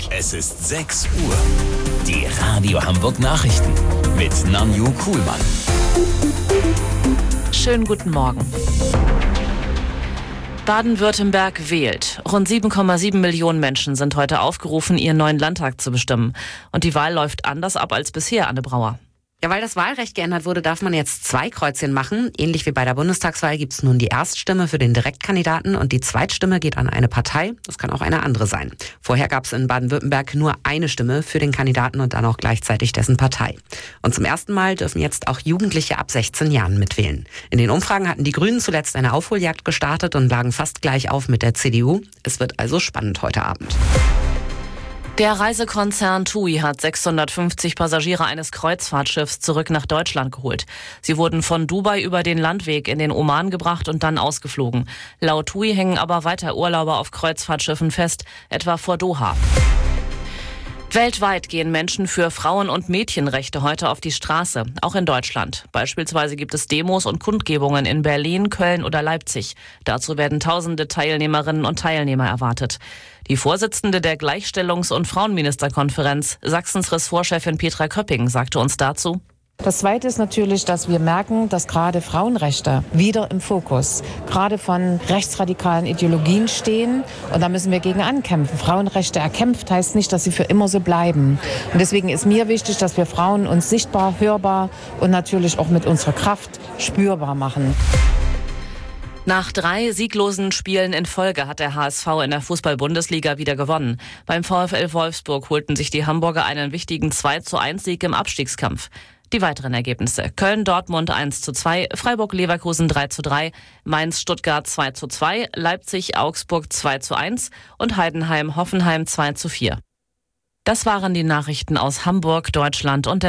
Es ist 6 Uhr. Die Radio Hamburg Nachrichten mit Nanju Kuhlmann. Schönen guten Morgen. Baden-Württemberg wählt. Rund 7,7 Millionen Menschen sind heute aufgerufen, ihren neuen Landtag zu bestimmen. Und die Wahl läuft anders ab als bisher, Anne Brauer. Ja, weil das Wahlrecht geändert wurde, darf man jetzt 2 Kreuzchen machen. Ähnlich wie bei der Bundestagswahl gibt es nun die Erststimme für den Direktkandidaten und die Zweitstimme geht an eine Partei. Das kann auch eine andere sein. Vorher gab es in Baden-Württemberg nur eine Stimme für den Kandidaten und dann auch gleichzeitig dessen Partei. Und zum ersten Mal dürfen jetzt auch Jugendliche ab 16 Jahren mitwählen. In den Umfragen hatten die Grünen zuletzt eine Aufholjagd gestartet und lagen fast gleich auf mit der CDU. Es wird also spannend heute Abend. Der Reisekonzern TUI hat 650 Passagiere eines Kreuzfahrtschiffs zurück nach Deutschland geholt. Sie wurden von Dubai über den Landweg in den Oman gebracht und dann ausgeflogen. Laut TUI hängen aber weiter Urlauber auf Kreuzfahrtschiffen fest, etwa vor Doha. Weltweit gehen Menschen für Frauen- und Mädchenrechte heute auf die Straße, auch in Deutschland. Beispielsweise gibt es Demos und Kundgebungen in Berlin, Köln oder Leipzig. Dazu werden tausende Teilnehmerinnen und Teilnehmer erwartet. Die Vorsitzende der Gleichstellungs- und Frauenministerkonferenz, Sachsens Ressortchefin Petra Köpping, sagte uns dazu: Das Zweite ist natürlich, dass wir merken, dass gerade Frauenrechte wieder im Fokus, gerade von rechtsradikalen Ideologien stehen. Und da müssen wir gegen ankämpfen. Frauenrechte erkämpft heißt nicht, dass sie für immer so bleiben. Und deswegen ist mir wichtig, dass wir Frauen uns sichtbar, hörbar und natürlich auch mit unserer Kraft spürbar machen. Nach 3 sieglosen Spielen in Folge hat der HSV in der Fußball-Bundesliga wieder gewonnen. Beim VfL Wolfsburg holten sich die Hamburger einen wichtigen 2:1-Sieg im Abstiegskampf. Die weiteren Ergebnisse: Köln-Dortmund 1:2, Freiburg-Leverkusen 3:3, Mainz-Stuttgart 2:2, Leipzig-Augsburg 2:1 und Heidenheim-Hoffenheim 2:4. Das waren die Nachrichten aus Hamburg, Deutschland und der